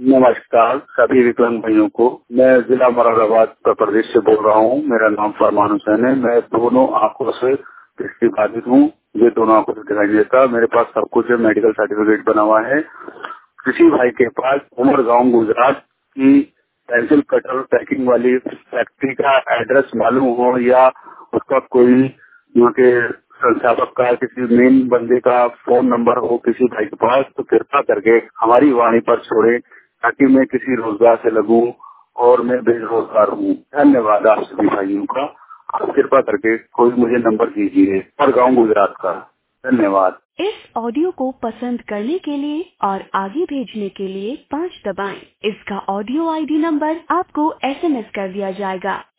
नमस्कार सभी विकलांग भाइयों को। मैं जिला मुरादाबाद उत्तर प्रदेश से बोल रहा हूँ। मेरा नाम फरमान हुसैन है। मैं दोनों आंखों से दृष्टिबाधित हूँ। ये दोनों आंखों से दिखाई देता। मेरे पास सब कुछ है, मेडिकल सर्टिफिकेट बना हुआ है। किसी भाई के पास उमरगांव गुजरात की पेंसिल कटर पैकिंग वाली फैक्ट्री का एड्रेस मालूम हो या उसका कोई यहाँ के संस्थापक का किसी मेन बंदे का फोन नंबर हो किसी भाई के पास, तो कृपा करके हमारी वाणी पर छोड़े ताकि मैं किसी रोजगार से लगूं और मैं बेरोजगार हूँ। धन्यवाद आप सभी भाइयों का। आप कृपा करके कोई मुझे नंबर दीजिए और गाँव गुजरात का। धन्यवाद। इस ऑडियो को पसंद करने के लिए और आगे भेजने के लिए 5 दबाएं। इसका ऑडियो आईडी नंबर आपको SMS कर दिया जाएगा।